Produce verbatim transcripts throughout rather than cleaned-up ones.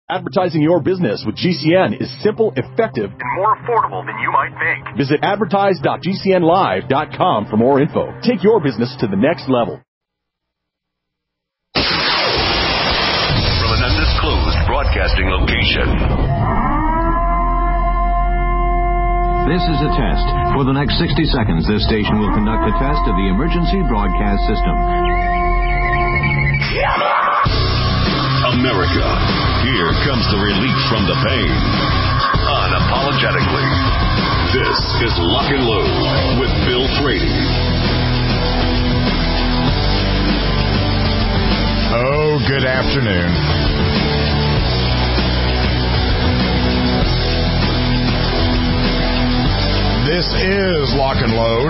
Advertising your business with G C N is simple, effective, and more affordable than you might think. Visit advertise dot g c n live dot com for more info. Take your business to the next level. From an undisclosed broadcasting location. This is a test. For the next sixty seconds, this station will conduct a test of the emergency broadcast system. America, here comes the relief from the pain. Unapologetically. This is Lock and Load with Bill Frady. Oh, good afternoon. This is Lock and Load.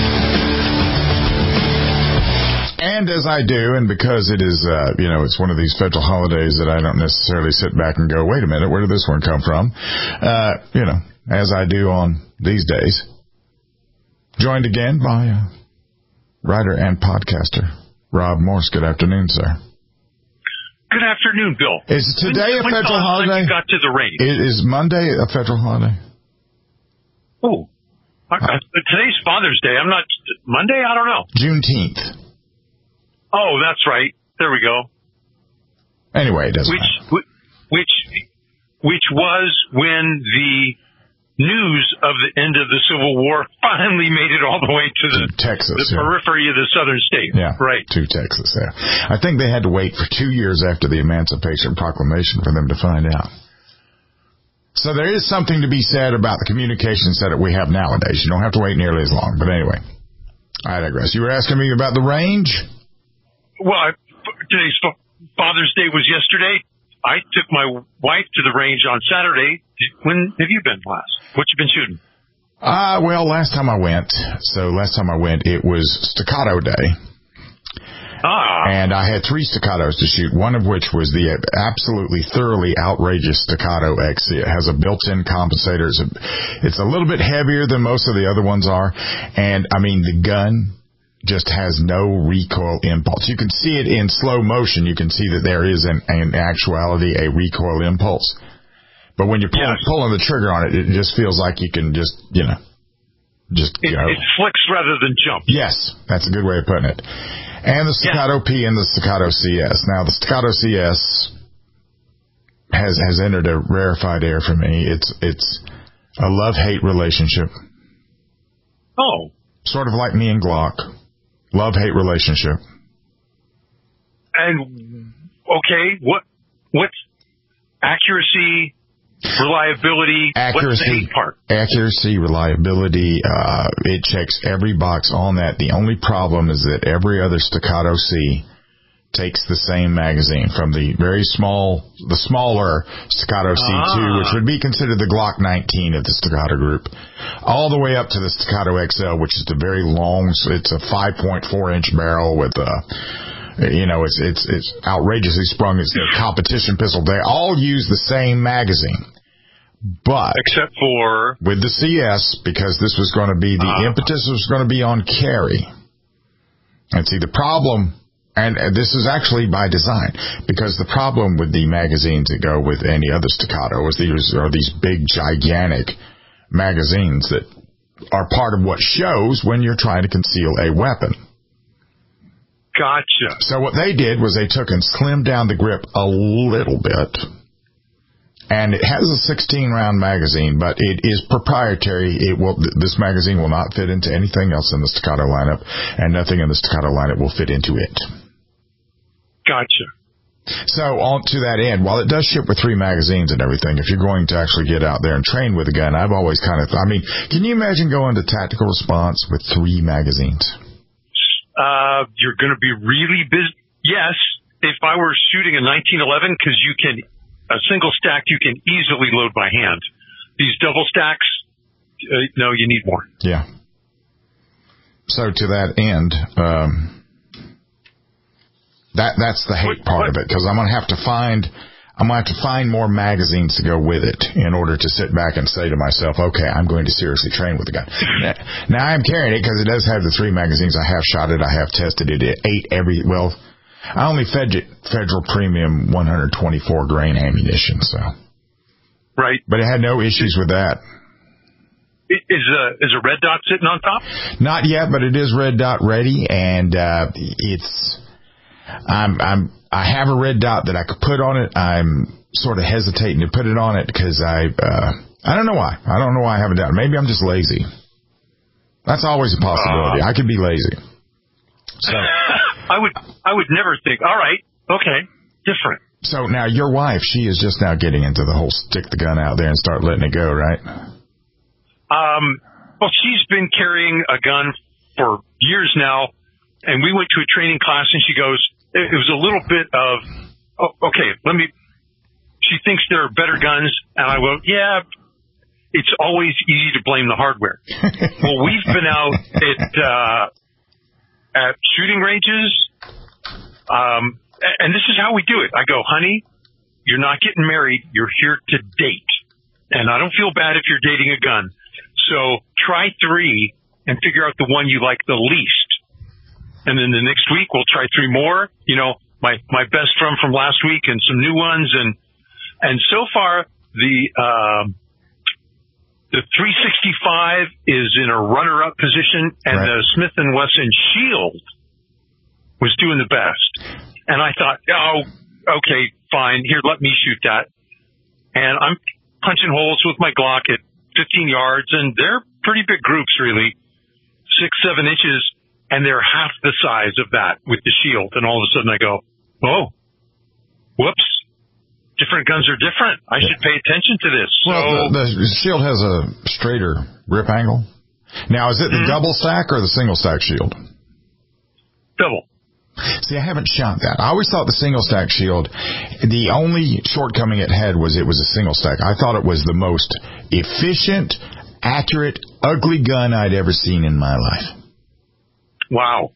And as I do, and because it is, uh, you know, it's one of these federal holidays that I don't necessarily sit back and go, wait a minute, where did this one come from? Uh, you know, as I do on these days. Joined again by uh, writer and podcaster Rob Morse. Good afternoon, sir. Good afternoon, Bill. Is today when, a federal holiday? You got to the range. Is Monday a federal holiday? Oh, uh, today's Father's Day. I'm not Monday. I don't know. Juneteenth. Oh, that's right. There we go. Anyway, it doesn't which, matter. Which, which was when the news of the end of the Civil War finally made it all the way to the, to Texas, the yeah. periphery of the southern state. Yeah, right. To Texas, yeah. I think they had to wait for two years after the Emancipation Proclamation for them to find out. So there is something to be said about the communication setup we have nowadays. You don't have to wait nearly as long. But anyway, I digress. You were asking me about the range? Well, I, today's Father's Day was yesterday. I took my wife to the range on Saturday. When have you been last? What you been shooting? Uh, well, last time I went, so last time I went, it was Staccato Day. Ah. And I had three staccatos to shoot, one of which was the absolutely thoroughly outrageous Staccato X C. It has a built-in compensator. It's a, it's a little bit heavier than most of the other ones are. And, I mean, the gun just has no recoil impulse. You can see it in slow motion. You can see that there is, in, in actuality, a recoil impulse. But when you're pull, yes. pulling the trigger on it, it just feels like you can just, you know, just it, go. It flicks rather than jump. Yes, that's a good way of putting it. And the Staccato yeah. P and the Staccato C S. Now, the Staccato C S has has entered a rarefied air for me. It's it's a love-hate relationship. Oh. Sort of like me and Glock. Love-hate relationship. And, okay, what what's accuracy, reliability, accuracy, what's the hate part? Accuracy, reliability, uh, it checks every box on that. The only problem is that every other Staccato C takes the same magazine from the very small, the smaller Staccato C two, ah. which would be considered the Glock nineteen of the Staccato group, all the way up to the Staccato X L, which is the very long, it's a five point four inch barrel with a, you know, it's, it's, it's outrageously sprung. It's their competition pistol. They all use the same magazine. But except for with the C S, because this was going to be, the uh. impetus was going to be on carry. And see, the problem, and this is actually by design, because the problem with the magazines that go with any other Staccato is these are these big, gigantic magazines that are part of what shows when you're trying to conceal a weapon. Gotcha. So what they did was they took and slimmed down the grip a little bit. And it has a sixteen round magazine, but it is proprietary. It will, this magazine will not fit into anything else in the Staccato lineup, and nothing in the Staccato lineup will fit into it. Gotcha. So on to that end, while it does ship with three magazines and everything, if you're going to actually get out there and train with a gun, I've always kind of, I mean, can you imagine going to tactical response with three magazines? Uh, you're going to be really busy. Yes, if I were shooting a nineteen eleven, because you can, a single stack you can easily load by hand. These double stacks, uh, no, you need more. Yeah. So to that end, um, that that's the hate part what? of it, because I'm going to have to find, I'm going to have to find more magazines to go with it in order to sit back and say to myself, okay, I'm going to seriously train with the gun. Now, I'm carrying it because it does have the three magazines. I have shot it. I have tested it. It ate every, well, I only fed it Federal Premium one twenty-four grain ammunition, so. Right. But it had no issues with that. Is a, is a red dot sitting on top? Not yet, but it is red dot ready, and uh, it's, I'm, I'm, I have a red dot that I could put on it. I'm sort of hesitating to put it on it because I, uh, I don't know why. I don't know why I haven't done it. Maybe I'm just lazy. That's always a possibility. Uh, I could be lazy. So I would, I would never think, all right, okay, different. So now your wife, she is just now getting into the whole stick the gun out there and start letting it go, right? Um, well, she's been carrying a gun for years now, and we went to a training class, and she goes, it was a little bit of, oh, okay, let me, she thinks there are better guns, and I go, yeah, it's always easy to blame the hardware. Well, we've been out at, uh, at shooting ranges, um, and this is how we do it. I go, honey, you're not getting married, you're here to date, and I don't feel bad if you're dating a gun. So try three and figure out the one you like the least. And then the next week we'll try three more, you know, my, my best friend from last week and some new ones. And, and so far the, um, the three sixty-five is in a runner up position, and right. the Smith and Wesson Shield was doing the best. And I thought, oh, okay, fine. Here, let me shoot that. And I'm punching holes with my Glock at fifteen yards, and they're pretty big groups, really, six, seven inches, and they're half the size of that with the Shield. And all of a sudden I go, oh, whoops, different guns are different. I yeah. should pay attention to this. Well, so, the, the Shield has a straighter grip angle. Now, is it the mm-hmm. double stack or the single stack Shield? Double. See, I haven't shot that. I always thought the single stack Shield, the only shortcoming it had was it was a single stack. I thought it was the most efficient, accurate, ugly gun I'd ever seen in my life. Wow.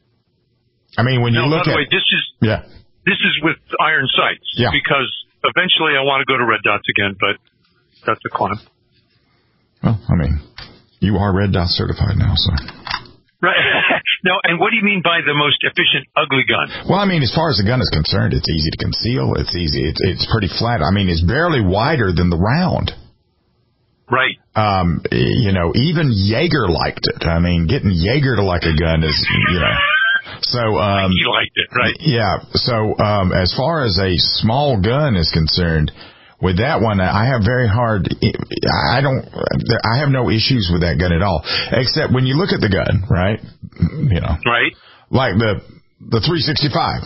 I mean, when now, you look by the at... way, this is, yeah. this is with iron sights. Yeah. Because eventually I want to go to red dots again, but that's a climb. Well, I mean, you are red dot certified now, so... Right. No, and what do you mean by the most efficient ugly gun? Well, I mean, as far as the gun is concerned, it's easy to conceal. It's easy. It's, it's pretty flat. I mean, it's barely wider than the round. Right. Um, you know, even Jaeger liked it. I mean, getting Jaeger to like a gun is, you know. So, um. He liked it, right? Yeah. So, um, as far as a small gun is concerned, with that one, I have very hard, I don't, I have no issues with that gun at all. Except when you look at the gun, right? You know. Right. Like the, the three sixty-five.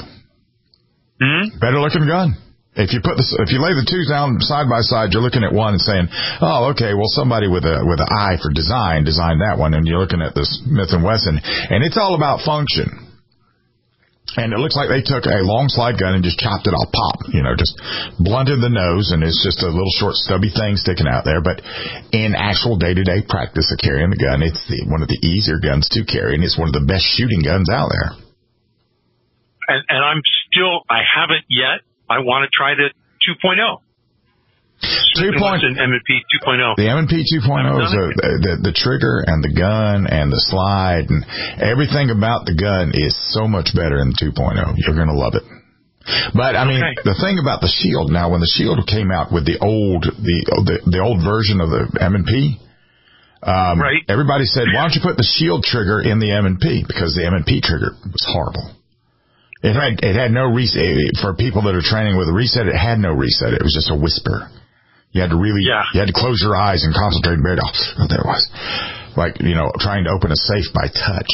Mm-hmm. Better looking gun. If you put the, if you lay the two down side by side, you're looking at one and saying, oh, okay, well, somebody with a, with an eye for design designed that one, and you're looking at the Smith and Wesson, and it's all about function. And it looks like they took a long slide gun and just chopped it all pop, you know, just blunted the nose, and it's just a little short stubby thing sticking out there. But in actual day-to-day practice of carrying the gun, it's the, one of the easier guns to carry, and it's one of the best shooting guns out there. And, and I'm still, I haven't yet. I want to try the two point oh. two point oh. M and P two point oh. The M and P two point oh is a, the, the trigger and the gun and the slide and everything about the gun is so much better in two point oh. You're going to love it. But, I mean, okay. the thing about the Shield, now, when the Shield came out with the old the the, the old version of the M and P, um, right. everybody said, why don't you put the Shield trigger in the M and P? Because the M and P trigger was horrible. It had it had no reset. For people that are training with a reset, it had no reset. It was just a whisper. You had to really, yeah. you had to close your eyes and concentrate. And oh, there it was. Like, you know, trying to open a safe by touch.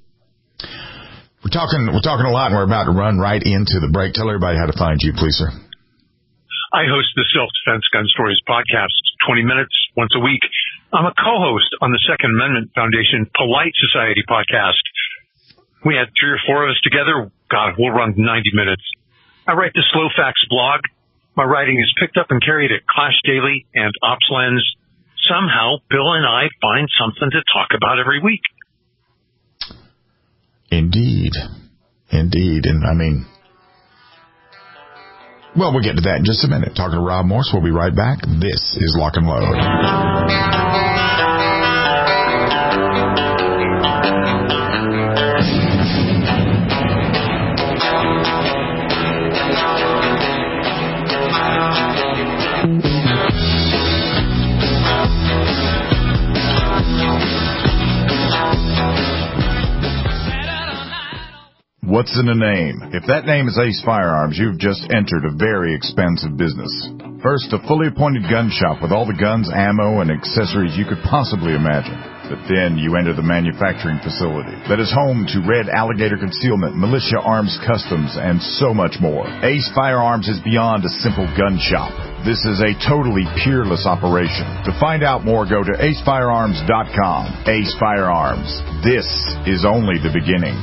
We're talking, we're talking a lot, and we're about to run right into the break. Tell everybody how to find you, please, sir. I host the Self-Defense Gun Stories podcast, twenty minutes once a week. I'm a co-host on the Second Amendment Foundation Polite Society podcast. We had three or four of us together. God, we'll run ninety minutes. I write the Slow Facts blog. My writing is picked up and carried at Clash Daily and OpsLens. Somehow, Bill and I find something to talk about every week. Indeed. Indeed. And, I mean, well, we'll get to that in just a minute. Talking to Rob Morse. We'll be right back. This is Lock and Load. What's in a name? If that name is Ace Firearms, you've just entered a very expensive business. First, a fully appointed gun shop with all the guns, ammo, and accessories you could possibly imagine. But then you enter the manufacturing facility that is home to Red Alligator Concealment, Militia Arms Customs, and so much more. Ace Firearms is beyond a simple gun shop. This is a totally peerless operation. To find out more, go to ace firearms dot com. Ace Firearms. This is only the beginning.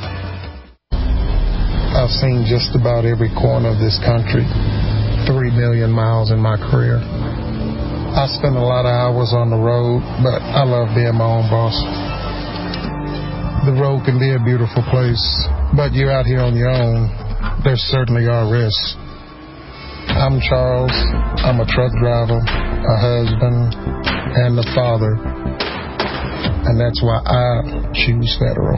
I've seen just about every corner of this country. Three million miles in my career. I spend a lot of hours on the road, but I love being my own boss. The road can be a beautiful place, but you're out here on your own. There certainly are risks. I'm Charles. I'm a truck driver, a husband, and a father. And that's why I choose Federal.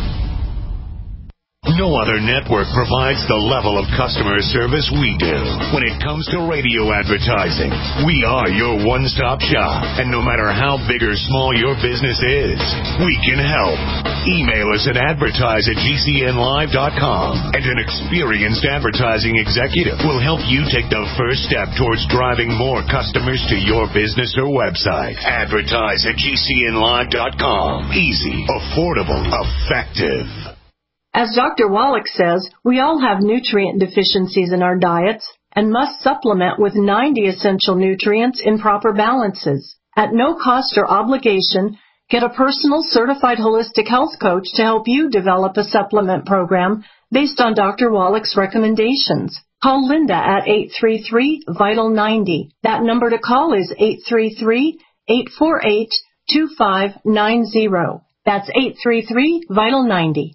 No other network provides the level of customer service we do. When it comes to radio advertising, we are your one-stop shop. And no matter how big or small your business is, we can help. Email us at advertise at g c n live dot com, and an experienced advertising executive will help you take the first step towards driving more customers to your business or website. Advertise at g c n live dot com. Easy, affordable, effective. As Doctor Wallach says, we all have nutrient deficiencies in our diets and must supplement with ninety essential nutrients in proper balances. At no cost or obligation, get a personal certified holistic health coach to help you develop a supplement program based on Doctor Wallach's recommendations. Call Linda at eight three three, vital ninety. That number to call is eight three three, eight four eight, two five nine zero. That's eight three three, vital ninety.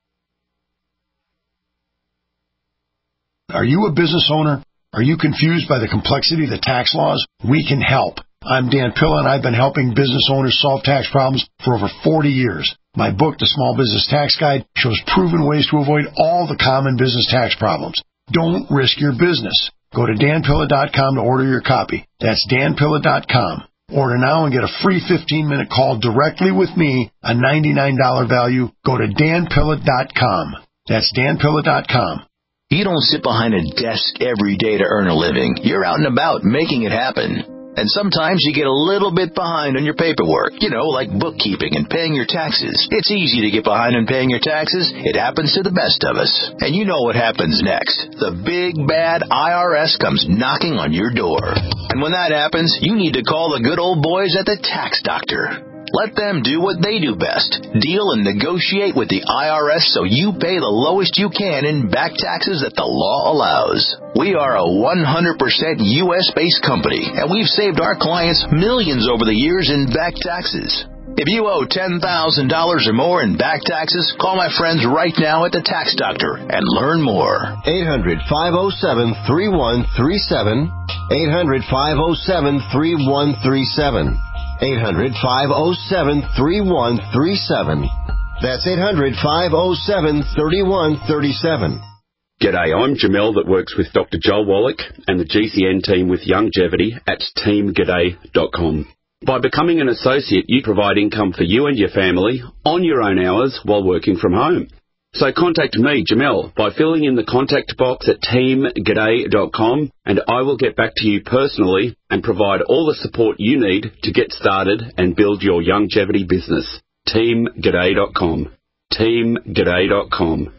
Are you a business owner? Are you confused by the complexity of the tax laws? We can help. I'm Dan Pilla, and I've been helping business owners solve tax problems for over forty years. My book, The Small Business Tax Guide, shows proven ways to avoid all the common business tax problems. Don't risk your business. Go to dan pilla dot com to order your copy. That's dan pilla dot com. Order now and get a free fifteen-minute call directly with me, a ninety-nine dollars value. Go to dan pilla dot com. That's dan pilla dot com. You don't sit behind a desk every day to earn a living. You're out and about making it happen. And sometimes you get a little bit behind on your paperwork, you know, like bookkeeping and paying your taxes. It's easy to get behind on paying your taxes. It happens to the best of us. And you know what happens next. The big, bad I R S comes knocking on your door. And when that happens, you need to call the good old boys at the Tax Doctor. Let them do what they do best. Deal and negotiate with the I R S so you pay the lowest you can in back taxes that the law allows. We are a one hundred percent U S-based company, and we've saved our clients millions over the years in back taxes. If you owe ten thousand dollars or more in back taxes, call my friends right now at the Tax Doctor and learn more. eight hundred, five oh seven, three one three seven. eight hundred, five oh seven, three one three seven. eight hundred, five oh seven, three one three seven. That's eight hundred, five oh seven, three one three seven. G'day, I'm Jamel that works with Doctor Joel Wallach and the G C N team with Longevity at team g'day dot com. By becoming an associate, you provide income for you and your family on your own hours while working from home. So contact me, Jamel, by filling in the contact box at team g'day dot com, and I will get back to you personally and provide all the support you need to get started and build your longevity business. team g'day dot com. team g'day dot com.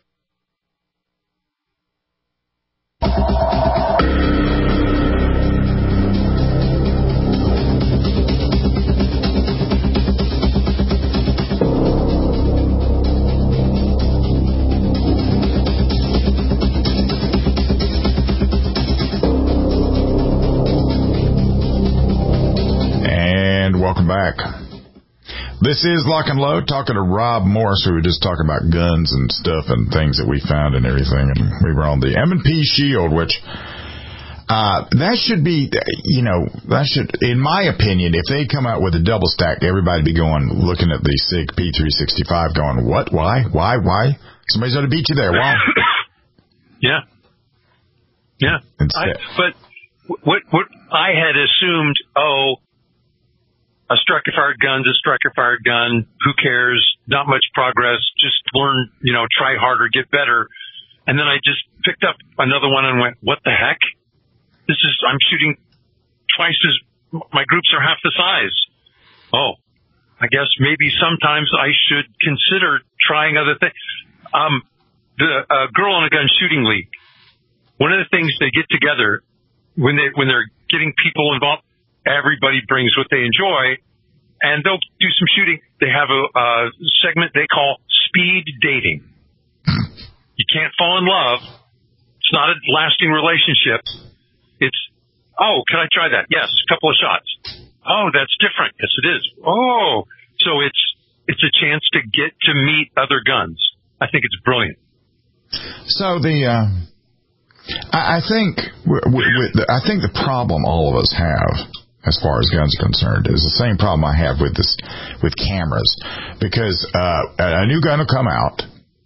Welcome back. This is Lock and Load, talking to Rob Morris. We were just talking about guns and stuff and things that we found and everything, and we were on the M and P Shield, which uh, that should be, you know, that should, in my opinion, if they come out with a double stack, everybody be going, looking at the SIG P three sixty-five going, what, why, why, why? Somebody's going to beat you there. Why? Yeah. Yeah. I, but what, what I had assumed, oh, a striker-fired gun's a striker-fired gun. Who cares? Not much progress. Just learn, you know, try harder, get better. And then I just picked up another one and went, what the heck? This is, I'm shooting twice as, my groups are half the size. Oh, I guess maybe sometimes I should consider trying other things. Um, the uh, Girl on a Gun Shooting League, one of the things they get together when they, when they're getting people involved, everybody brings what they enjoy, and they'll do some shooting. They have a, a segment they call speed dating. You can't fall in love. It's not a lasting relationship. It's, oh, can I try that? Yes, a couple of shots. Oh, that's different. Yes, it is. Oh, so it's it's a chance to get to meet other guns. I think it's brilliant. So the, uh, I, I think, w- w- with the, I think the problem all of us have, as far as guns are concerned, is the same problem I have with this, with cameras, because uh, a new gun will come out.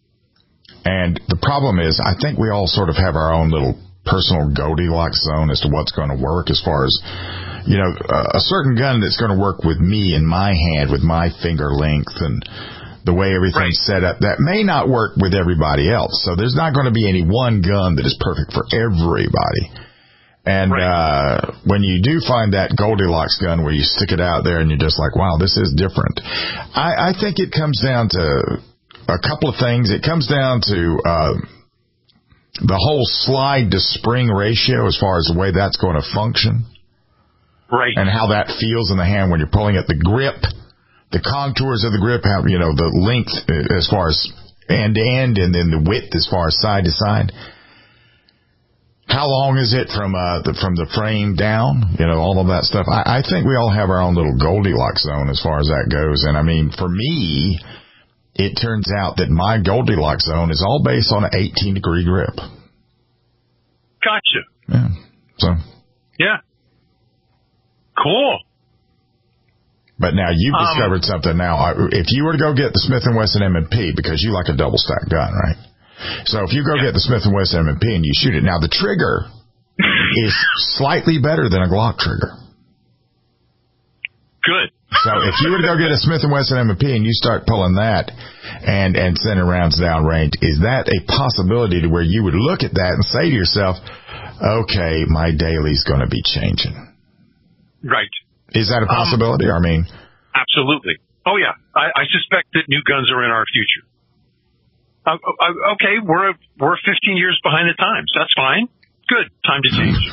And the problem is, I think we all sort of have our own little personal Goldilocks zone as to what's going to work as far as, you know, a certain gun that's going to work with me in my hand, with my finger length and the way everything's right. set up, that may not work with everybody else. So there's not going to be any one gun that is perfect for everybody. And right. uh when you do find that Goldilocks gun where you stick it out there and you're just like, wow, this is different. I, I think it comes down to a couple of things. It comes down to uh, the whole slide to spring ratio as far as the way that's going to function. Right. And how that feels in the hand when you're pulling it. The grip, the contours of the grip, how, you know, the length as far as end to end, and then the width as far as side to side. How long is it from uh, the, from the frame down? You know, all of that stuff. I, I think we all have our own little Goldilocks zone as far as that goes. And, I mean, for me, it turns out that my Goldilocks zone is all based on an eighteen-degree grip. Gotcha. Yeah. So. Yeah. Cool. But now you've um, discovered something now. If you were to go get the Smith and Wesson M and P, because you like a double-stack gun, right? So if you go yeah. get the Smith and Wesson M and P and you shoot it, now the trigger is slightly better than a Glock trigger. Good. So if you were to go get a Smith and Wesson M and P and you start pulling that and and sending rounds down range, is that a possibility to where you would look at that and say to yourself, okay, my daily's going to be changing? Right. Is that a possibility? Um, I mean, absolutely. Oh yeah, I, I suspect that new guns are in our future. Uh, uh, okay, we're we're fifteen years behind the times. That's fine. Good. Time to change.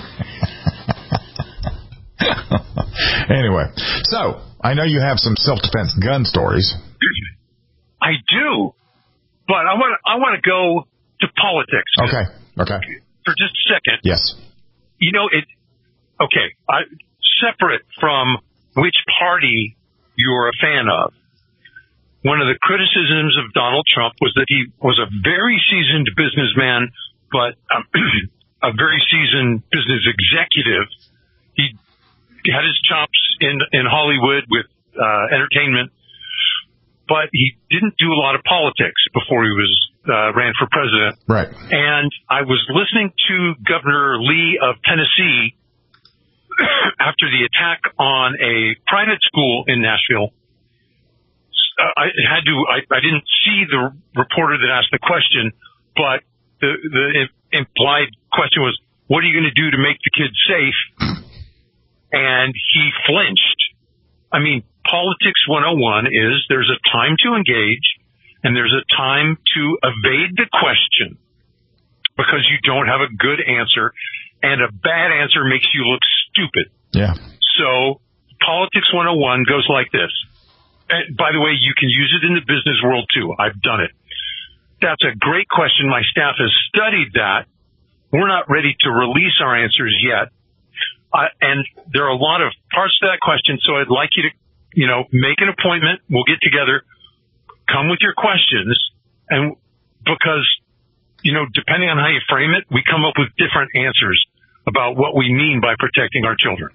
Anyway, so I know you have some self-defense gun stories. I do, but I want to I want to go to politics. Okay. Okay. For just a second. Yes. You know it. Okay. I, separate from which party you're a fan of. One of the criticisms of Donald Trump was that he was a very seasoned businessman, but um, a very seasoned business executive. He had his chops in, in Hollywood with uh, entertainment, but he didn't do a lot of politics before he was uh, ran for president. Right. And I was listening to Governor Lee of Tennessee after the attack on a private school in Nashville. Uh, I had to, I, I didn't see the reporter that asked the question, but the, the implied question was, what are you going to do to make the kids safe? And he flinched. I mean, politics one oh one is there's a time to engage and there's a time to evade the question because you don't have a good answer, and a bad answer makes you look stupid. Yeah. So politics one oh one goes like this. And by the way, you can use it in the business world too. I've done it. That's a great question. My staff has studied that. We're not ready to release our answers yet. Uh, and there are a lot of parts to that question. So I'd like you to, you know, make an appointment. We'll get together, come with your questions. And because, you know, depending on how you frame it, we come up with different answers about what we mean by protecting our children.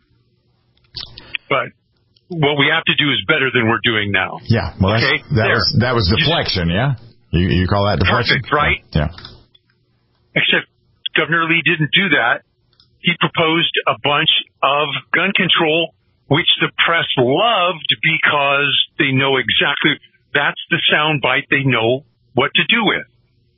But what we have to do is better than we're doing now. Yeah. Well, okay? that there. was, that was deflection. Yeah. You, you call that deflection? Perfect, right? Yeah. Except Governor Lee didn't do that. He proposed a bunch of gun control, which the press loved because they know exactly, that's the sound bite they know what to do with.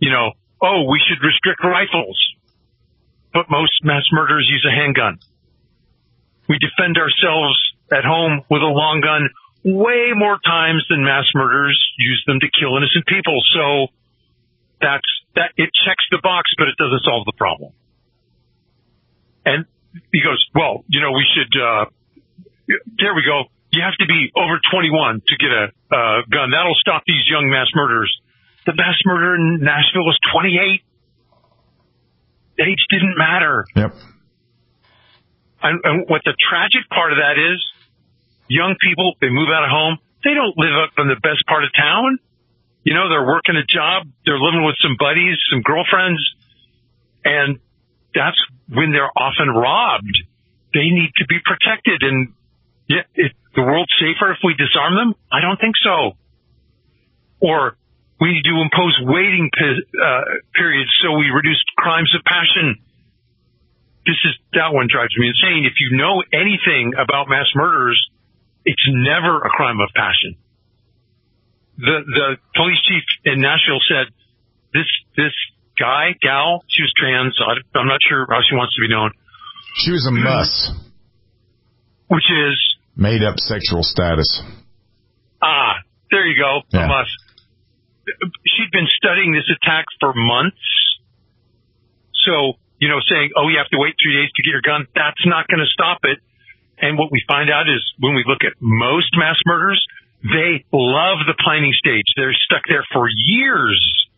you know, oh, we should restrict rifles. But most mass murderers use a handgun. We defend ourselves at home with a long gun way more times than mass murderers use them to kill innocent people. So that's that. It checks the box, but it doesn't solve the problem. And he goes, well, you know, we should, uh, there we go. You have to be over twenty-one to get a uh, gun. That'll stop these young mass murderers. The mass murderer in Nashville was twenty-eight. Age didn't matter. Yep. And, and what the tragic part of that is, young people, they move out of home. They don't live up in the best part of town. You know, they're working a job. They're living with some buddies, some girlfriends. And that's when they're often robbed. They need to be protected. And yeah, is the world safer if we disarm them? I don't think so. Or we need to impose waiting uh, periods so we reduce crimes of passion. This is, that one drives me insane. If you know anything about mass murderers, it's never a crime of passion. The, the police chief in Nashville said this, this guy, gal, she was trans. I'm not sure how she wants to be known. She was a muss. Which is? Made up sexual status. Ah, there you go. Yeah. A muss. She'd been studying this attack for months. So, you know, saying, oh, you have to wait three days to get your gun, that's not going to stop it. And what we find out is when we look at most mass murders, they love the planning stage. They're stuck there for years.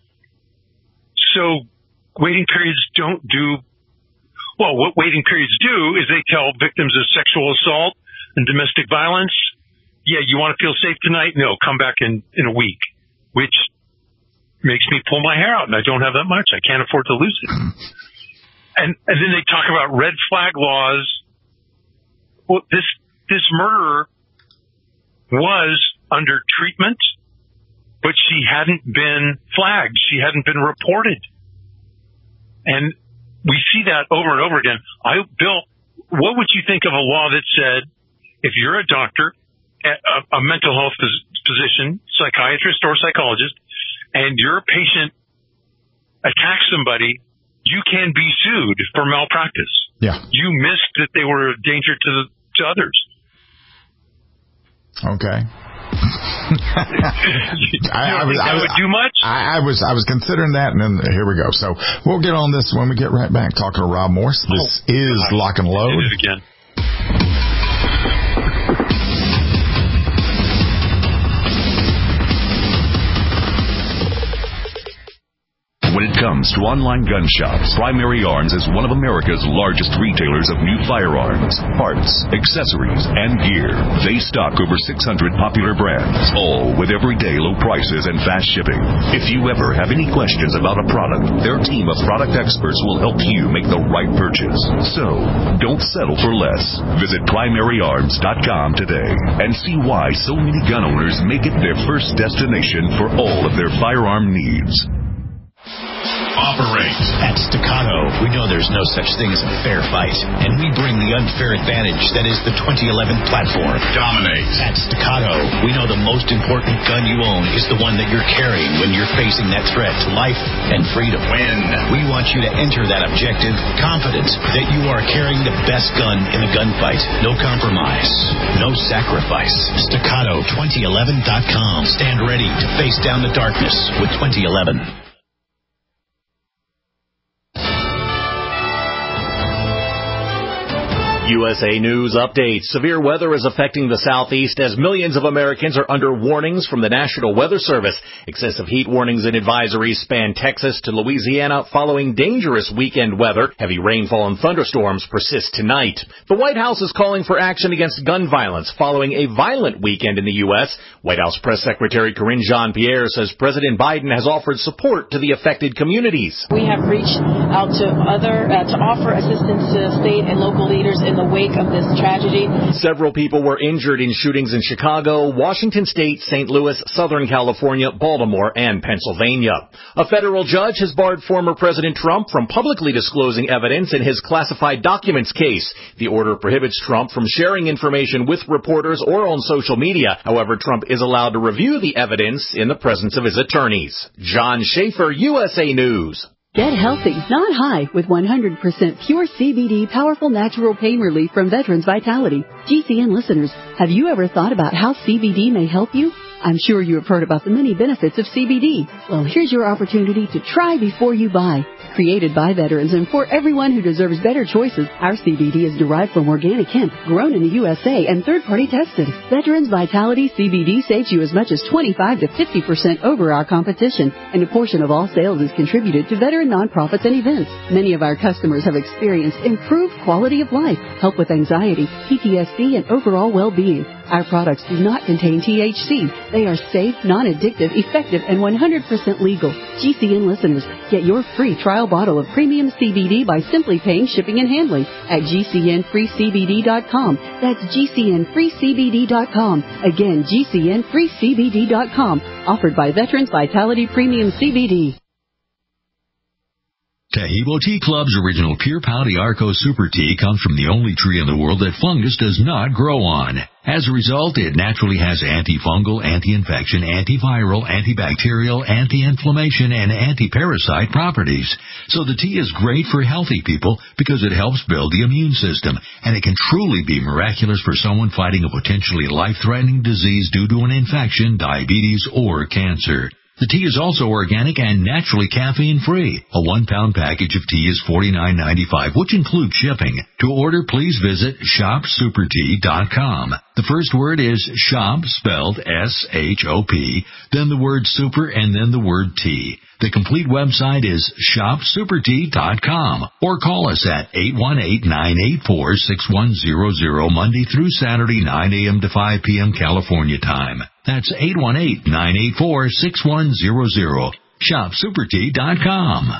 So waiting periods don't do, well, what waiting periods do is they tell victims of sexual assault and domestic violence, yeah, you want to feel safe tonight? No, come back in, in a week, which makes me pull my hair out, and I don't have that much. I can't afford to lose it. And, and then they talk about red flag laws. Well, this, this murderer was under treatment, but she hadn't been flagged. She hadn't been reported. And we see that over and over again. I, Bill, what would you think of a law that said if you're a doctor, a, a mental health physician, psychiatrist, or psychologist, and your patient attacks somebody, you can be sued for malpractice. Yeah. You missed that they were a danger to, the, to others. Okay. I, I, was, I would do much. I, I was I was considering that, and then here we go. So we'll get on this when we get right back. Talking to Rob Morse. This oh, is gosh. Lock and Load. It is again. When it comes to online gun shops, Primary Arms is one of America's largest retailers of new firearms, parts, accessories, and gear. They stock over six hundred popular brands, all with everyday low prices and fast shipping. If you ever have any questions about a product, their team of product experts will help you make the right purchase. So, don't settle for less. Visit primary arms dot com today and see why so many gun owners make it their first destination for all of their firearm needs. Operate. At Staccato, we know there's no such thing as a fair fight, and we bring the unfair advantage that is the twenty eleven platform. Dominate. At Staccato, we know the most important gun you own is the one that you're carrying when you're facing that threat to life and freedom. Win. We want you to enter that objective confident that you are carrying the best gun in the gunfight. No compromise. No sacrifice. Staccato twenty eleven dot com. Stand ready to face down the darkness with twenty eleven. U S A News Update. Severe weather is affecting the southeast as millions of Americans are under warnings from the National Weather Service. Excessive heat warnings and advisories span Texas to Louisiana following dangerous weekend weather. Heavy rainfall and thunderstorms persist tonight. The White House is calling for action against gun violence following a violent weekend in the U S. White House Press Secretary Karine Jean-Pierre says President Biden has offered support to the affected communities. We have reached out to other uh, to offer assistance to state and local leaders in in the wake of this tragedy. Several people were injured in shootings in Chicago, Washington State, Saint Louis, Southern California, Baltimore, and Pennsylvania. A federal judge has barred former President Trump from publicly disclosing evidence in his classified documents case. The order prohibits Trump from sharing information with reporters or on social media. However, Trump is allowed to review the evidence in the presence of his attorneys. John Schaefer, U S A News. Get healthy, not high, with one hundred percent pure C B D powerful natural pain relief from Veterans Vitality. G C N listeners, have you ever thought about how C B D may help you? I'm sure you have heard about the many benefits of C B D. Well, here's your opportunity to try before you buy. Created by veterans and for everyone who deserves better choices, our C B D is derived from organic hemp, grown in the U S A and third-party tested. Veterans Vitality C B D saves you as much as twenty-five to fifty percent over our competition, and a portion of all sales is contributed to veteran nonprofits and events. Many of our customers have experienced improved quality of life, help with anxiety, P T S D, and overall well-being. Our products do not contain T H C. They are safe, non-addictive, effective, and one hundred percent legal. G C N listeners, get your free trial bottle of premium C B D by simply paying shipping and handling at G C N free C B D dot com. That's G C N free C B D dot com. Again, G C N free C B D dot com. Offered by Veterans Vitality Premium C B D. Taheebo Tea Club's original Pure Pau d'Arco Super Tea comes from the only tree in the world that fungus does not grow on. As a result, it naturally has antifungal, anti-infection, antiviral, antibacterial, anti-inflammation, and anti-parasite properties. So the tea is great for healthy people because it helps build the immune system, and it can truly be miraculous for someone fighting a potentially life-threatening disease due to an infection, diabetes, or cancer. The tea is also organic and naturally caffeine-free. A one-pound package of tea is forty-nine ninety-five, which includes shipping. To order, please visit shop super tea dot com. The first word is shop, spelled S H O P, then the word super, and then the word tea. The complete website is shop super tea dot com, or call us at eight one eight, nine eight four, six one zero zero Monday through Saturday, nine a.m. to five p.m. California time. That's eight one eight, nine eight four, six one zero zero. shop super tea dot com.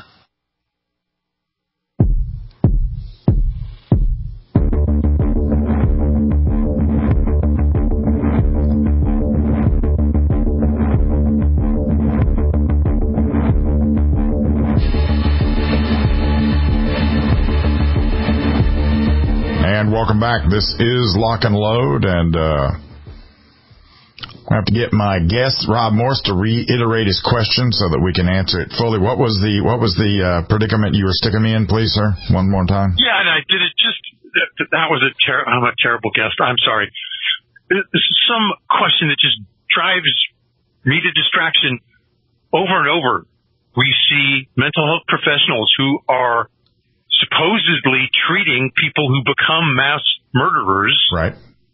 And welcome back. This is Lock and Load, and uh, I have to get my guest Rob Morse to reiterate his question so that we can answer it fully. What was the what was the uh, predicament you were sticking me in, please, sir? One more time. Yeah, and I did it just. That, that was a ter- I'm a terrible guest. I'm sorry. This is some question that just drives me to distraction over and over. We see mental health professionals who are supposedly treating people who become mass murderers. Right.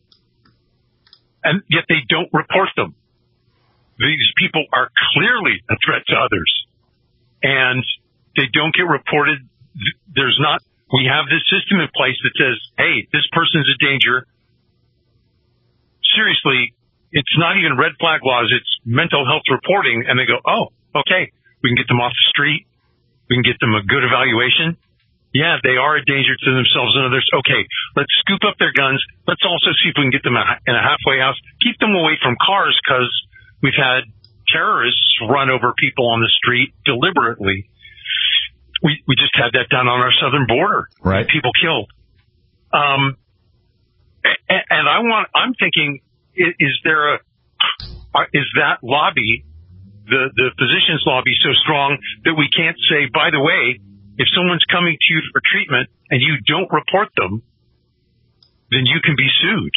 And yet they don't report them. These people are clearly a threat to others. And they don't get reported. There's not, we have this system in place that says, hey, this person's a danger. Seriously, it's not even red flag laws, it's mental health reporting. And they go, oh, okay, we can get them off the street. We can get them a good evaluation. Yeah, they are a danger to themselves and others. Okay, let's scoop up their guns. Let's also see if we can get them in a halfway house. Keep them away from cars because we've had terrorists run over people on the street deliberately. We we just had that done on our southern border. Right. People killed. Um, and, and I want. I'm thinking, is there a is that lobby, the the physicians' lobby, so strong that we can't say, by the way, if someone's coming to you for treatment and you don't report them, then you can be sued?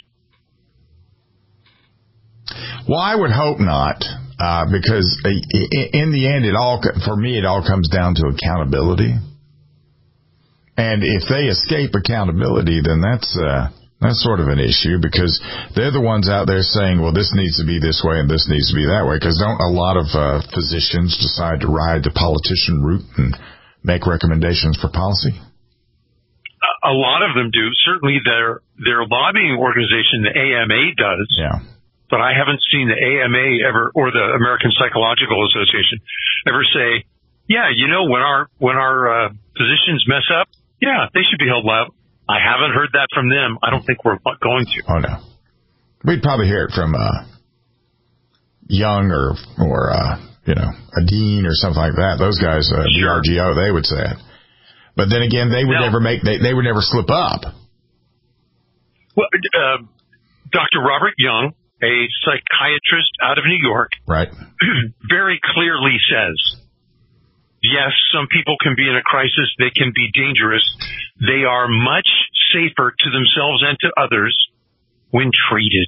Well, I would hope not, uh, because in the end, it all, for me, it all comes down to accountability. And if they escape accountability, then that's uh, that's sort of an issue, because they're the ones out there saying, well, this needs to be this way and this needs to be that way. Because don't a lot of uh, physicians decide to ride the politician route and make recommendations for policy? A lot of them do. Certainly their their lobbying organization, the A M A, does. Yeah. But I haven't seen the A M A ever, or the American Psychological Association, ever say, yeah, you know, when our when our uh, physicians mess up, yeah, they should be held li- I haven't heard that from them. I don't think we're going to. Oh, no. We'd probably hear it from uh, Young or, or uh, you know, a Dean or something like that. Those guys, uh, sure. D R G O, they would say it. But then again, they would now, never make, they, they would never slip up. Well, uh, Doctor Robert Young, a psychiatrist out of New York, right, very clearly says, yes, some people can be in a crisis. They can be dangerous. They are much safer to themselves and to others when treated.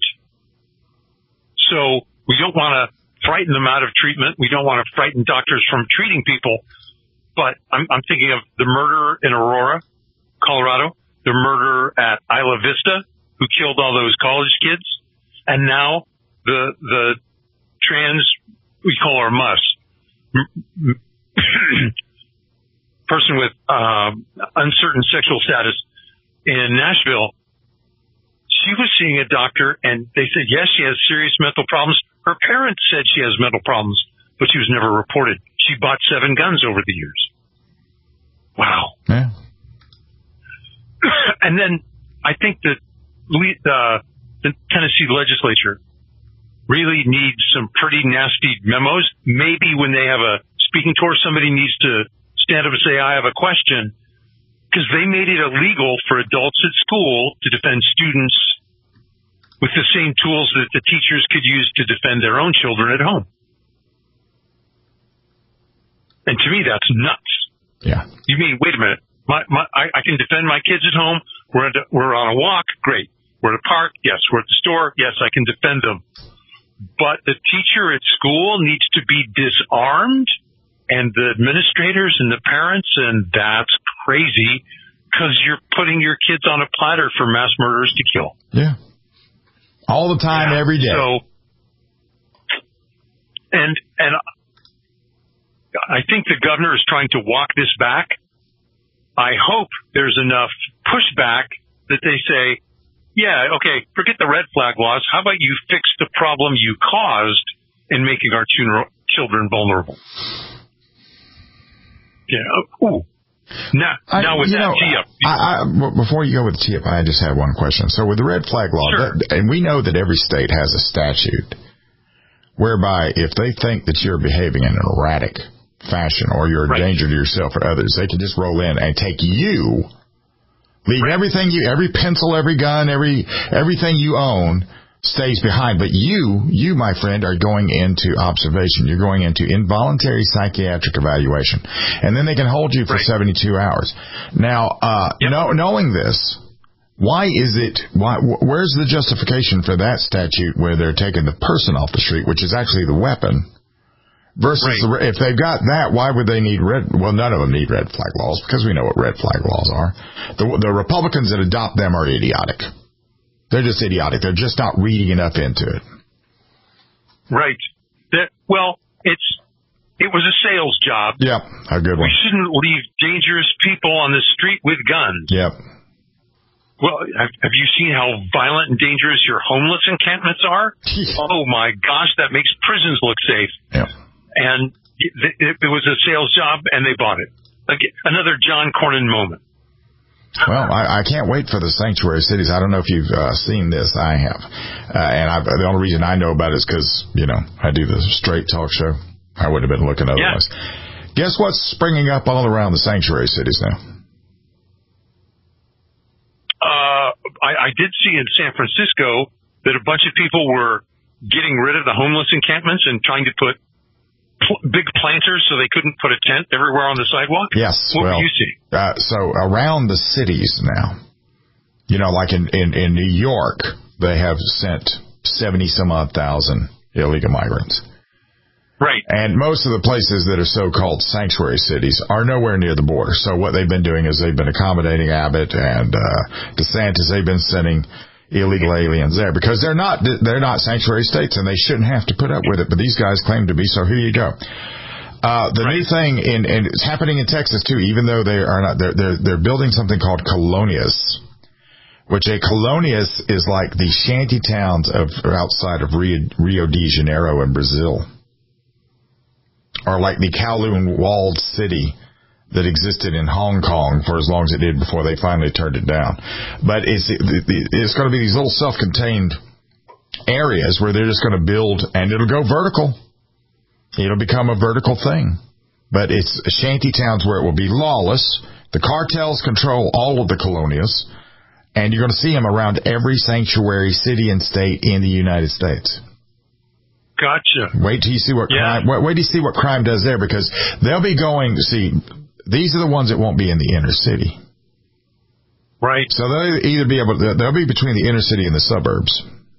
So we don't want to frighten them out of treatment. We don't want to frighten doctors from treating people. But I'm, I'm thinking of the murder in Aurora, Colorado, the murder at Isla Vista, who killed all those college kids, and now the the trans, we call her Mus, person with um, uncertain sexual status in Nashville. She was seeing a doctor, and they said, yes, she has serious mental problems. Her parents said she has mental problems, but she was never reported. She bought seven guns over the years. Wow. Yeah. And then I think that uh, the Tennessee legislature really needs some pretty nasty memos. Maybe when they have a speaking tour, somebody needs to stand up and say, I have a question. Because they made it illegal for adults at school to defend students with the same tools that the teachers could use to defend their own children at home. And to me, that's nuts. Yeah. You mean, wait a minute, my, my, I, I can defend my kids at home. We're, at a, we're on a walk. Great. We're at a park. Yes. We're at the store. Yes, I can defend them. But the teacher at school needs to be disarmed, and the administrators and the parents, and that's crazy because you're putting your kids on a platter for mass murderers to kill. Yeah. All the time, yeah. Every day. So, and, and I think the governor is trying to walk this back. I hope there's enough pushback that they say, yeah, okay, forget the red flag laws. How about you fix the problem you caused in making our children vulnerable? Yeah. Ooh. Now, I, now with that know, tee up. I, I, before you go with the tee up, I just have one question. So with the red flag law, sure. that, and we know that every state has a statute whereby if they think that you're behaving in an erratic fashion or you're a right. danger to yourself or others, they can just roll in and take you, leave right. everything you, every pencil, every gun, every everything you own stays behind. But you, you, my friend, are going into observation. You're going into involuntary psychiatric evaluation. And then they can hold you for right. seventy-two hours. Now, uh, yep. know, knowing this, why is it, why, where's the justification for that statute where they're taking the person off the street, which is actually the weapon, versus right. the, if they've got that, why would they need red, well, none of them need red flag laws because we know what red flag laws are. The, the Republicans that adopt them are idiotic. They're just idiotic. They're just not reading enough into it. Right. That, well, it's it was a sales job. Yep, a good one. We shouldn't leave dangerous people on the street with guns. Yep. Well, have, have you seen how violent and dangerous your homeless encampments are? Oh, my gosh, that makes prisons look safe. Yep. And it, it was a sales job, and they bought it. Like another John Cornyn moment. Well, I, I can't wait for the sanctuary cities. I don't know if you've uh, seen this. I have. Uh, and I've, the only reason I know about it is because, you know, I do the straight talk show. I would have been looking otherwise. Yeah. Guess what's springing up all around the sanctuary cities now? Uh, I, I did see in San Francisco that a bunch of people were getting rid of the homeless encampments and trying to put pl- big planters so they couldn't put a tent everywhere on the sidewalk? Yes. What well, were you seeing? Uh, so around the cities now, you know, like in, in, in New York, they have sent seventy some odd thousand illegal migrants. Right. And most of the places that are so-called sanctuary cities are nowhere near the border. So what they've been doing is they've been accommodating Abbott and uh, DeSantis. They've been sending illegal aliens there because they're not they're not sanctuary states and they shouldn't have to put up with it. But these guys claim to be. So here you go. Uh, the right. new thing, in, and it's happening in Texas too. Even though they are not, they're they're, they're building something called colonias. Which a colonias is like the shanty towns of outside of Rio, Rio de Janeiro in Brazil. Or like the Kowloon walled city that existed in Hong Kong for as long as it did before they finally turned it down. But it's it's going to be these little self-contained areas where they're just going to build, and it'll go vertical. It'll become a vertical thing. But it's shanty towns where it will be lawless. The cartels control all of the colonias, and you're going to see them around every sanctuary city and state in the United States. Gotcha. Wait till you see what yeah. crime. Wait, wait till you see what crime does there, because they'll be going to see. These are the ones that won't be in the inner city. Right. So they'll either be able to, they'll be between the inner city and the suburbs.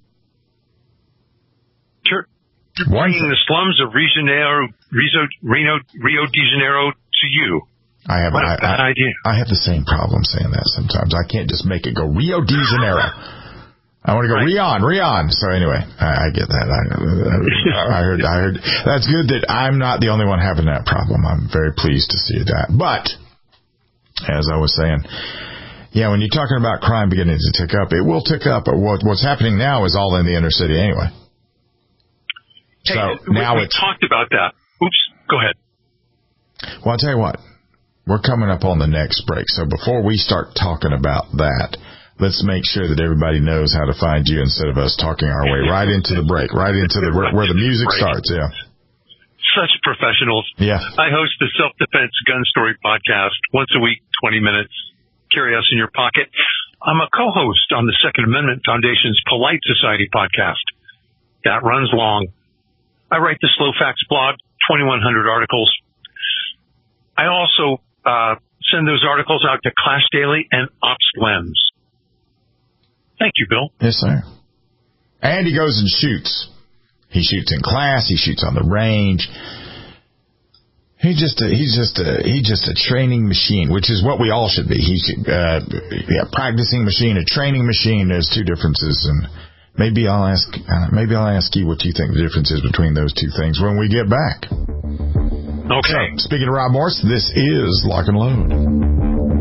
Sure. You're bringing the slums of Rio, Janeiro, Rio, Rio de Janeiro to you. I have, what I, a bad I, idea. I have the same problem saying that sometimes. I can't just make it go Rio de Janeiro. I want to go right. Rion, Rion. So anyway, I, I get that. I, I heard, I heard. That's good that I'm not the only one having that problem. I'm very pleased to see that. But as I was saying, yeah, when you're talking about crime beginning to tick up, it will tick up. But what, what's happening now is all in the inner city anyway. Hey, so we, now we it's talked about that. Oops, go ahead. Well, I'll tell you what. We're coming up on the next break. So before we start talking about that, let's make sure that everybody knows how to find you instead of us talking our way right into the break, right into the where, where the music starts. Yeah. Such professionals. Yeah. I host the Self-Defense Gun Story podcast once a week, twenty minutes. Carry us in your pocket. I'm a co-host on the Second Amendment Foundation's Polite Society podcast. That runs long. I write the Slow Facts blog, twenty-one hundred articles. I also uh, send those articles out to Clash Daily and OpsLens. Thank you, Bill. Yes, sir. And he goes and shoots. He shoots in class. He shoots on the range. He's just a, he's just a, he's just a training machine, which is what we all should be. He's uh, yeah, practicing machine, a training machine. There's two differences, and maybe I'll ask, uh, maybe I'll ask you what you think the difference is between those two things when we get back. Okay. So, speaking of Rob Morse, this is Lock and Load.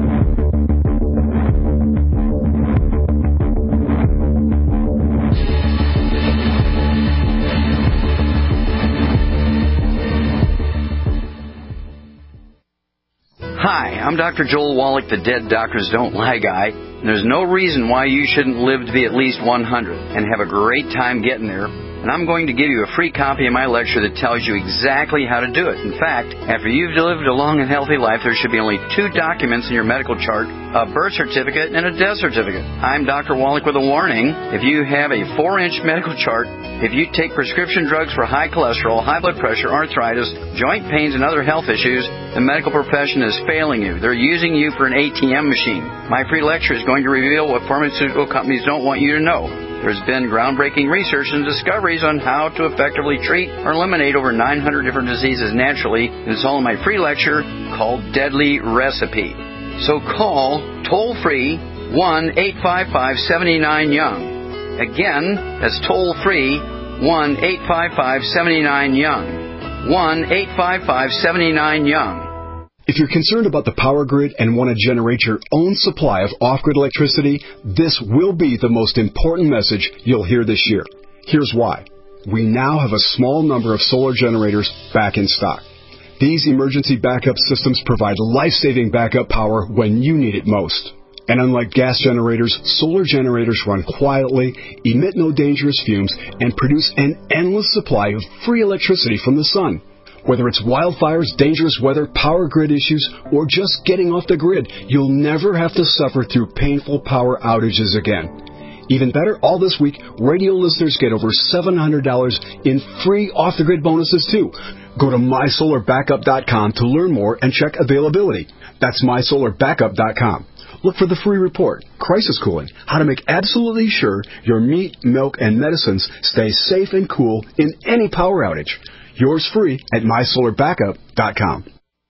Hi, I'm Doctor Joel Wallach, the Dead Doctors Don't Lie guy, and there's no reason why you shouldn't live to be at least one hundred and have a great time getting there. And I'm going to give you a free copy of my lecture that tells you exactly how to do it. In fact, after you've lived a long and healthy life, there should be only two documents in your medical chart, a birth certificate and a death certificate. I'm Doctor Wallach with a warning. If you have a four-inch medical chart, if you take prescription drugs for high cholesterol, high blood pressure, arthritis, joint pains, and other health issues, the medical profession is failing you. They're using you for an A T M machine. My free lecture is going to reveal what pharmaceutical companies don't want you to know. There's been groundbreaking research and discoveries on how to effectively treat or eliminate over nine hundred different diseases naturally. And it's all in my free lecture called Deadly Recipe. So call toll-free one eight five five, seven nine, young. Again, that's toll-free one eight five five, seven nine, young. one eight five five, seven nine, young. If you're concerned about the power grid and want to generate your own supply of off-grid electricity, this will be the most important message you'll hear this year. Here's why. We now have a small number of solar generators back in stock. These emergency backup systems provide life-saving backup power when you need it most. And unlike gas generators, solar generators run quietly, emit no dangerous fumes, and produce an endless supply of free electricity from the sun. Whether it's wildfires, dangerous weather, power grid issues, or just getting off the grid, you'll never have to suffer through painful power outages again. Even better, all this week, radio listeners get over seven hundred dollars in free off-the-grid bonuses, too. Go to my solar backup dot com to learn more and check availability. That's my solar backup dot com. Look for the free report, Crisis Cooling, how to make absolutely sure your meat, milk, and medicines stay safe and cool in any power outage. Yours free at my solar backup dot com.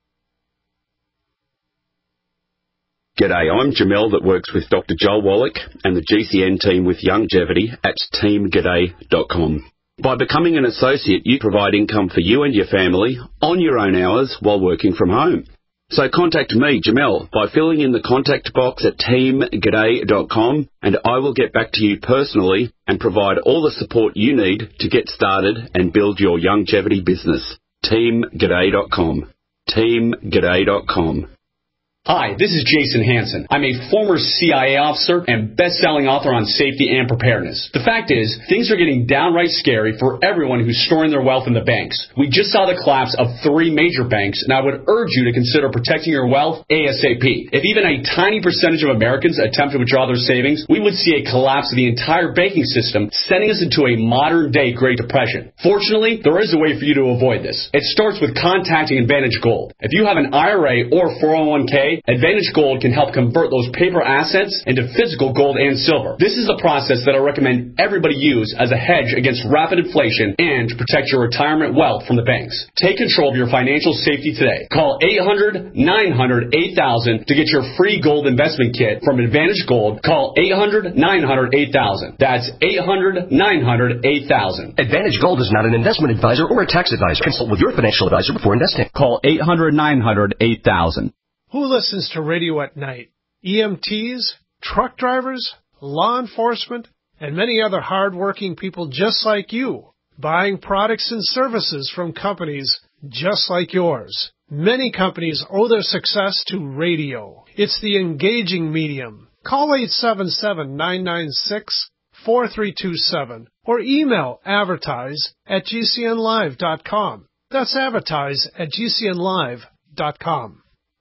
G'day, I'm Jamel that works with Doctor Joel Wallach and the G C N team with Longevity at team g'day dot com. By becoming an associate, you provide income for you and your family on your own hours while working from home. So contact me, Jamel, by filling in the contact box at team g'day dot com, and I will get back to you personally and provide all the support you need to get started and build your longevity business. team g'day dot com. team g'day dot com. Hi, this is Jason Hansen. I'm a former C I A officer and best-selling author on safety and preparedness. The fact is, things are getting downright scary for everyone who's storing their wealth in the banks. We just saw the collapse of three major banks, and I would urge you to consider protecting your wealth ASAP. If even a tiny percentage of Americans attempt to withdraw their savings, we would see a collapse of the entire banking system, sending us into a modern-day Great Depression. Fortunately, there is a way for you to avoid this. It starts with contacting Advantage Gold. If you have an I R A or four oh one k, Advantage Gold can help convert those paper assets into physical gold and silver. This is the process that I recommend everybody use as a hedge against rapid inflation and to protect your retirement wealth from the banks. Take control of your financial safety today. Call eight hundred, nine hundred, eight thousand to get your free gold investment kit from Advantage Gold. Call eight hundred, nine hundred, eight thousand. That's eight hundred, nine hundred, eight thousand. Advantage Gold is not an investment advisor or a tax advisor. Consult with your financial advisor before investing. Call eight hundred, nine hundred, eight thousand. Who listens to radio at night? E M Ts, truck drivers, law enforcement, and many other hard-working people just like you, buying products and services from companies just like yours. Many companies owe their success to radio. It's the engaging medium. Call eight seven seven, nine nine six, four three two seven or email advertise at g c n live dot com. That's advertise at g c n live dot com.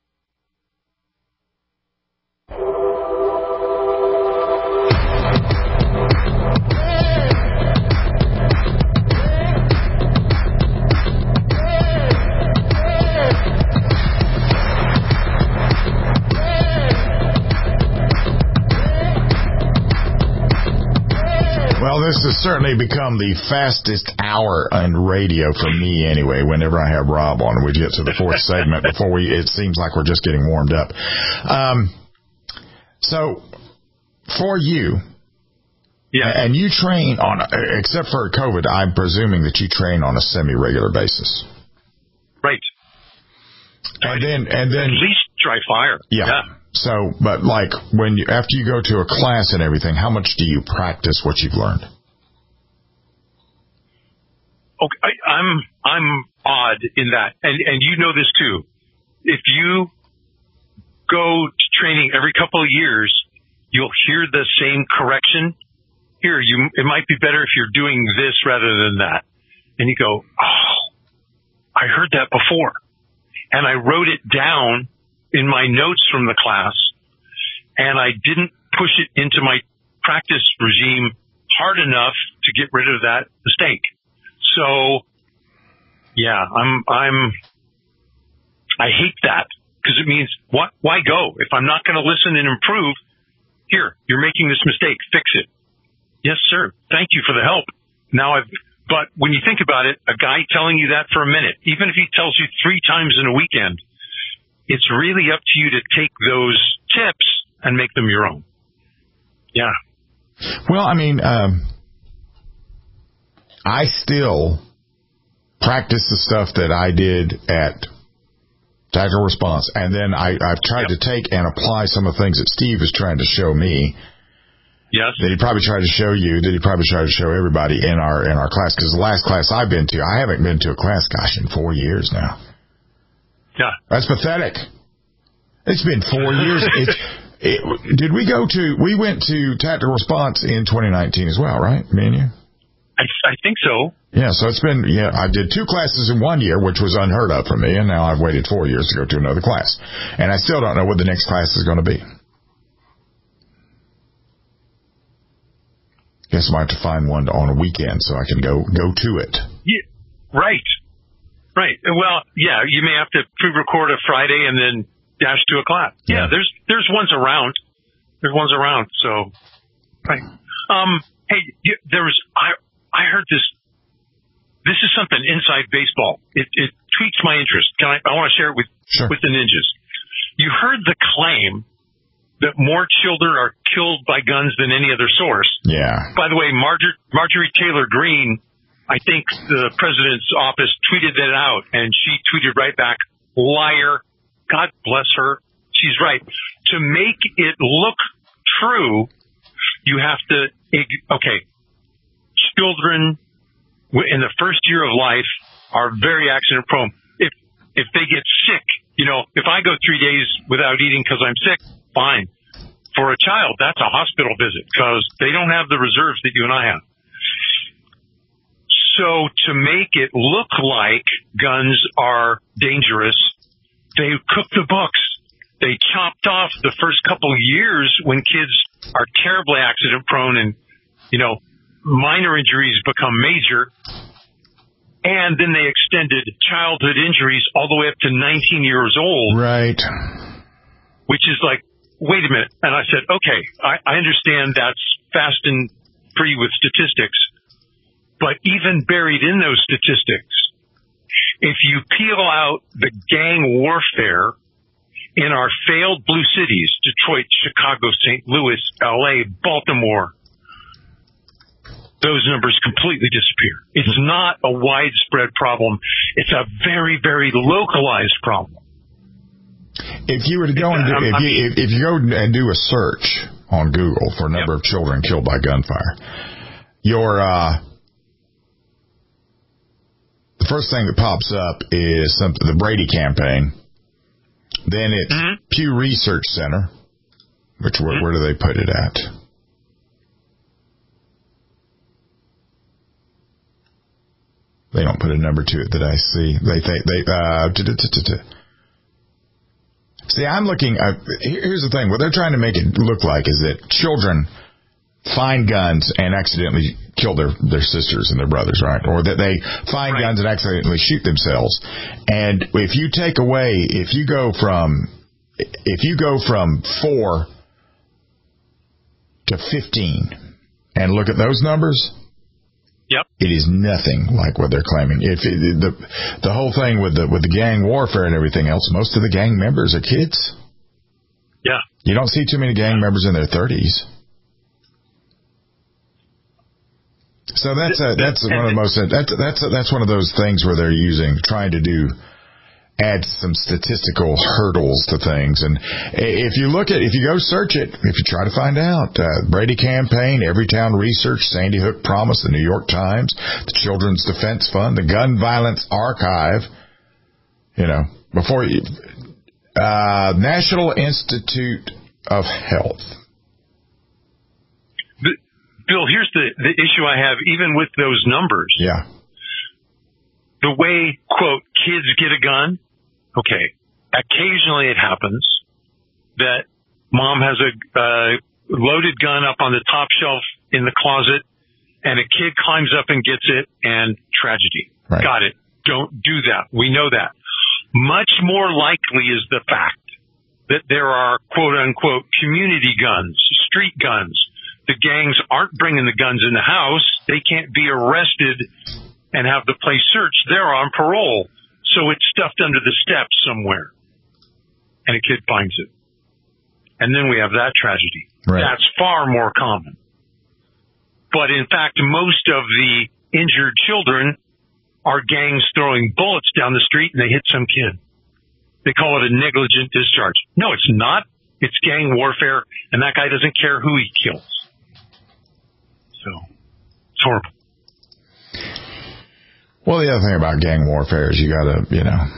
Well, this has certainly become the fastest hour on radio for me anyway, whenever I have Rob on. We get to the fourth segment before we, it seems like we're just getting warmed up. Um, so, for you, yeah, and you train on, except for COVID, I'm presuming that you train on a semi-regular basis. Right. And then, and then. At least dry fire. Yeah. yeah. So, but like when you, after you go to a class and everything, how much do you practice what you've learned? Okay, I, I'm I'm odd in that, and and you know this too. If you go to training every couple of years, you'll hear the same correction. Here, you it might be better if you're doing this rather than that, and you go, oh, I heard that before, and I wrote it down in my notes from the class, and I didn't push it into my practice regime hard enough to get rid of that mistake. So, yeah, I'm, I'm, I hate that because it means what, why go? If I'm not going to listen and improve, here, you're making this mistake, fix it. Yes, sir. Thank you for the help. Now I've, but when you think about it, a guy telling you that for a minute, even if he tells you three times in a weekend, it's really up to you to take those tips and make them your own. Yeah. Well, I mean, um, I still practice the stuff that I did at Tactical Response, and then I, I've tried yep. to take and apply some of the things that Steve is trying to show me. Yes. That he probably tried to show you, that he probably tried to show everybody in our in our class. Because the last class I've been to, I haven't been to a class, gosh, in four years now. Yeah. That's pathetic. It's been four years. It, it, did we go to, we went to Tactical Response in twenty nineteen as well, right? Me and you? I, I think so. Yeah, so it's been, yeah, I did two classes in one year, which was unheard of for me, and now I've waited four years to go to another class. And I still don't know what the next class is going to be. Guess I might have to find one on a weekend so I can go, go to it. Yeah, right. Right. Well, yeah, you may have to pre-record a Friday and then dash to a class. Yeah, yeah there's there's ones around. There's ones around. So, right. Um, hey, you, there was I I heard this. This is something inside baseball. It it tweaks my interest. Can I? I want to share it with sure. with the ninjas. You heard the claim that more children are killed by guns than any other source. Yeah. By the way, Marjorie, Marjorie Taylor Greene, I think the president's office tweeted that out, and she tweeted right back, liar. God bless her. She's right. To make it look true, you have to, okay, children in the first year of life are very accident prone. If, if they get sick, you know, if I go three days without eating because I'm sick, fine. For a child, that's a hospital visit because they don't have the reserves that you and I have. So to make it look like guns are dangerous, they cooked the books. They chopped off the first couple of years when kids are terribly accident prone and, you know, minor injuries become major. And then they extended childhood injuries all the way up to nineteen years old. Right. Which is like, wait a minute. And I said, okay, I, I understand that's fast and free with statistics. But even buried in those statistics, if you peel out the gang warfare in our failed blue cities, Detroit, Chicago, Saint Louis, L A, Baltimore, those numbers completely disappear. It's not a widespread problem. It's a very, very localized problem. If you were to go and do, if you, if, if you go and do a search on Google for a number yep. of children killed by gunfire, your uh, the first thing that pops up is something, the Brady campaign. Then it's mm-hmm. Pew Research Center, which where, mm-hmm. where do they put it at? They don't put a number to it that I see. They think they. Uh, see, I'm looking. Uh, here's the thing. What they're trying to make it look like is that children find guns and accidentally kill their, their sisters and their brothers, right? Or that they find right. guns and accidentally shoot themselves. And if you take away, if you go from, if you go from four to fifteen and look at those numbers, yep, it is nothing like what they're claiming. If it, the the whole thing with the with the gang warfare and everything else, most of the gang members are kids. Yeah, you don't see too many gang members in their thirties. So that's a, that's one of the most that's that's that's one of those things where they're using trying to do add some statistical hurdles to things. And if you look at if you go search it, if you try to find out uh, Brady campaign, Everytown Research, Sandy Hook Promise, the New York Times, the Children's Defense Fund, the Gun Violence Archive, you know, before you uh, National Institute of Health. Bill, here's the, the issue I have, even with those numbers. Yeah. The way, quote, kids get a gun, okay, occasionally it happens that mom has a uh, loaded gun up on the top shelf in the closet, and a kid climbs up and gets it, and tragedy. Right. Got it. Don't do that. We know that. Much more likely is the fact that there are, quote, unquote, community guns, street guns. The gangs aren't bringing the guns in the house. They can't be arrested and have the place searched. They're on parole. So it's stuffed under the steps somewhere. And a kid finds it. And then we have that tragedy. Right. That's far more common. But in fact, most of the injured children are gangs throwing bullets down the street and they hit some kid. They call it a negligent discharge. No, it's not. It's gang warfare, and that guy doesn't care who he kills. So, it's horrible. Well, the other thing about gang warfare is you gotta, you know,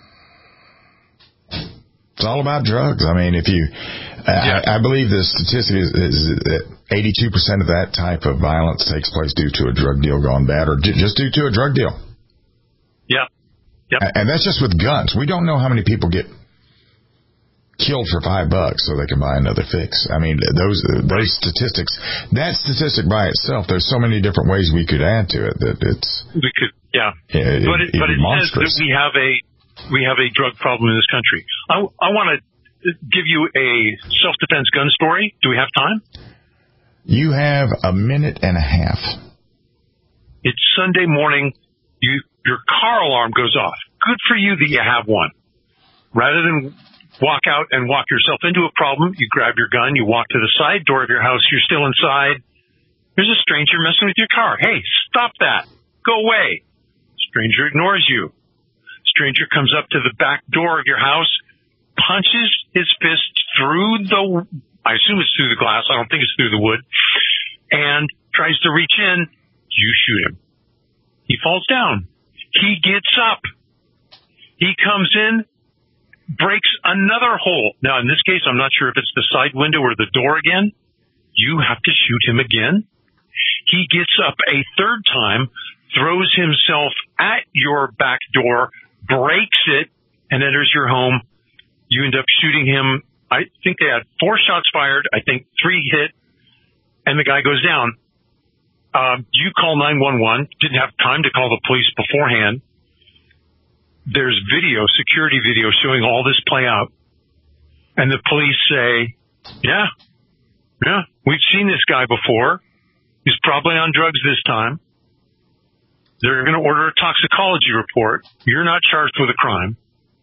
it's all about drugs. I mean, if you, yeah. I, I believe the statistic is, is that eighty-two percent of that type of violence takes place due to a drug deal gone bad or just due to a drug deal. Yeah. Yep. And that's just with guns. We don't know how many people get killed for five bucks so they can buy another fix. I mean, those those statistics, that statistic by itself, there's so many different ways we could add to it that it's we could, yeah. It, but it, but it says that we have a we have a drug problem in this country. I I want to give you a self-defense gun story. Do we have time? You have a minute and a half. It's Sunday morning. You your car alarm goes off. Good for you that you have one. Rather than walk out and walk yourself into a problem, you grab your gun, you walk to the side door of your house, you're still inside. There's a stranger messing with your car. Hey, stop that. Go away. Stranger ignores you. Stranger comes up to the back door of your house, punches his fist through the, I assume it's through the glass, I don't think it's through the wood, and tries to reach in. You shoot him. He falls down. He gets up. He comes in, breaks another hole. Now, in this case, I'm not sure if it's the side window or the door again. You have to shoot him again. He gets up a third time, throws himself at your back door, breaks it, and enters your home. You end up shooting him. I think they had four shots fired. I think three hit, and the guy goes down. Um, you call nine one one. Didn't have time to call the police beforehand. There's video, security video, showing all this play out. And the police say, yeah, yeah, we've seen this guy before. He's probably on drugs this time. They're going to order a toxicology report. You're not charged with a crime.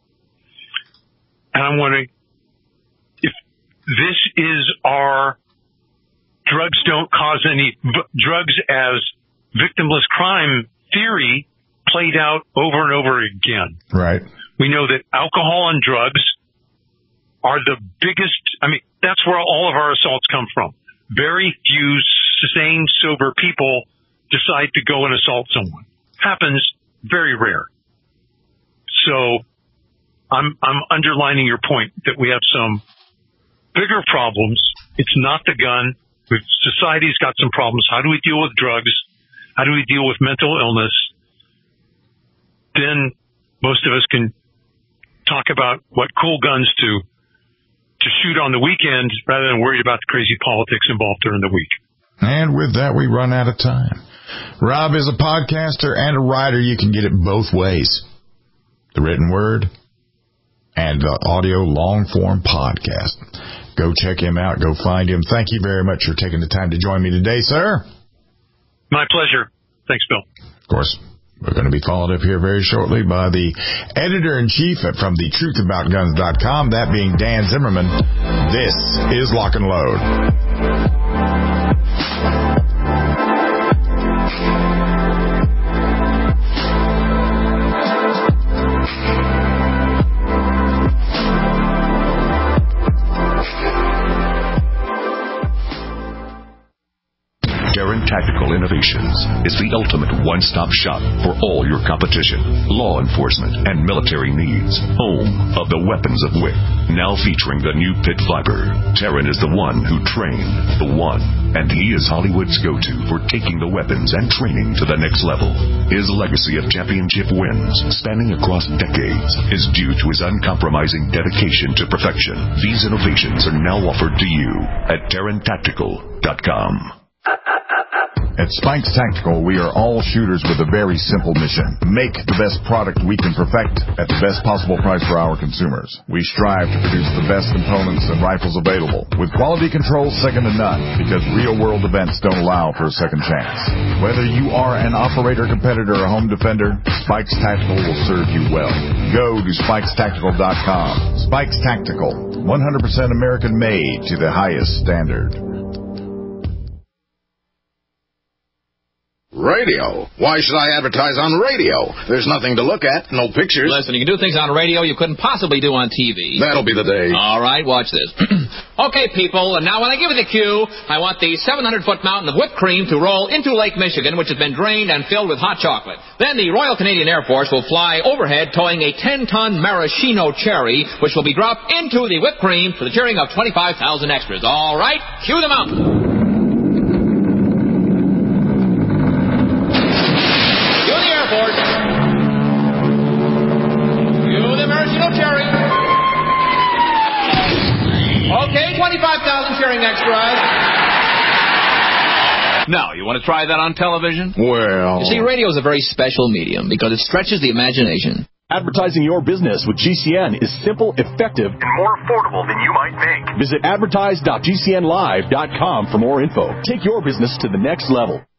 And I'm wondering if this is our drugs don't cause any v- drugs as victimless crime theory played out over and over again. Right. We know that alcohol and drugs are the biggest. I mean, that's where all of our assaults come from. Very few sane, sober people decide to go and assault someone. Happens very rare. So I'm I'm underlining your point that we have some bigger problems. It's not the gun. Society's got some problems. How do we deal with drugs? How do we deal with mental illness? Then most of us can talk about what cool guns to to shoot on the weekend rather than worried about the crazy politics involved during the week. And with that, we run out of time. Rob is a podcaster and a writer. You can get it both ways. The written word and the audio long-form podcast. Go check him out. Go find him. Thank you very much for taking the time to join me today, sir. My pleasure. Thanks, Bill. Of course, we're going to be followed up here very shortly by the editor-in-chief from the truth about guns dot com, that being Dan Zimmerman. This is Lock and Load. Taran Tactical Innovations is the ultimate one-stop shop for all your competition, law enforcement, and military needs. Home of the weapons of W I C. Now featuring the new Pit Viper. Taran is the one who trained the one, and he is Hollywood's go-to for taking the weapons and training to the next level. His legacy of championship wins, spanning across decades, is due to his uncompromising dedication to perfection. These innovations are now offered to you at Taran Tactical dot com. At Spikes Tactical, we are all shooters with a very simple mission. Make the best product we can perfect at the best possible price for our consumers. We strive to produce the best components and rifles available, with quality control second to none, because real-world events don't allow for a second chance. Whether you are an operator, competitor, or home defender, Spikes Tactical will serve you well. Go to Spikes Tactical dot com. Spikes Tactical, one hundred percent American-made to the highest standard. Radio? Why should I advertise on radio? There's nothing to look at, no pictures. Listen, you can do things on radio you couldn't possibly do on T V. That'll be the day. All right, watch this. Okay, people, and now when I give you the cue, I want the seven hundred foot mountain of whipped cream to roll into Lake Michigan, which has been drained and filled with hot chocolate. Then the Royal Canadian Air Force will fly overhead towing a ten ton maraschino cherry, which will be dropped into the whipped cream for the cheering of twenty-five thousand extras. All right, cue the mountain. Okay, twenty-five thousand cheering extras. Now, you want to try that on television? Well... You see, radio is a very special medium because it stretches the imagination. Advertising your business with G C N is simple, effective, and more affordable than you might think. Visit advertise dot G C N live dot com for more info. Take your business to the next level.